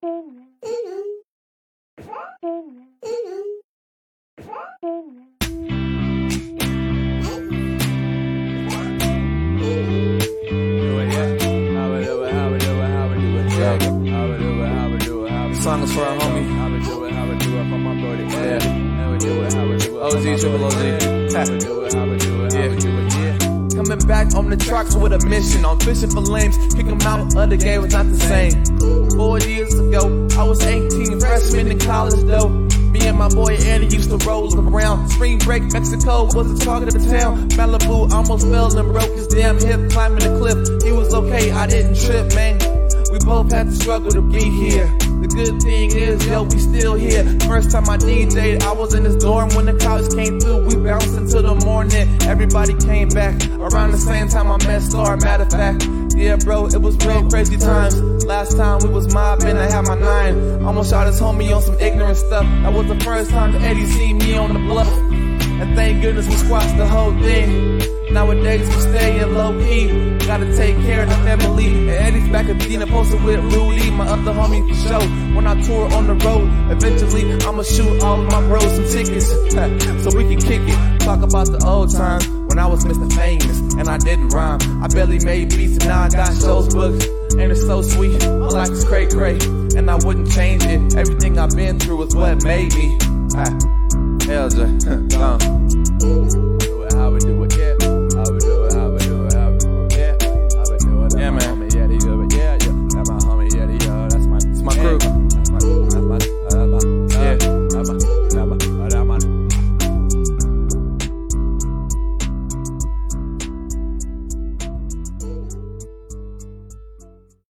Song is for our homie. OG, triple OG. Coming back on the trucks with a mission. On fishing for lames, kick them out, other game was not the same. 4 years ago, I was 18, freshman in college though. Me and my boy Eddie used to roll around. Spring break, Mexico was the target of the town. Malibu almost fell and broke his damn hip climbing the cliff. He was okay, I didn't trip, man. We both had to struggle to be here. The good thing is, yo, we still here. First time I DJ'd, I was in this dorm when the college came through. We bounced into the morning, everybody came back. Around the same time I met Star, matter of fact. Yeah, bro, it was real crazy times. Last time we was mobbing, I had my 9. Almost shot his homie on some ignorant stuff. That was the first time that Eddie seen me on the bluff. And thank goodness we squashed the whole thing. Nowadays we stay in low key. Gotta take care of the family. And Eddie's back at Dina posted with Rudy, my other homie for show. When I tour on the road, eventually I'ma shoot all of my bros some tickets so we can kick it. Talk about the old times when I was Mr. Famous and I didn't rhyme. I barely made beats and now I got shows booked. And it's so sweet, my life is cray cray, and I wouldn't change it. Everything I've been through is what made me. LJ,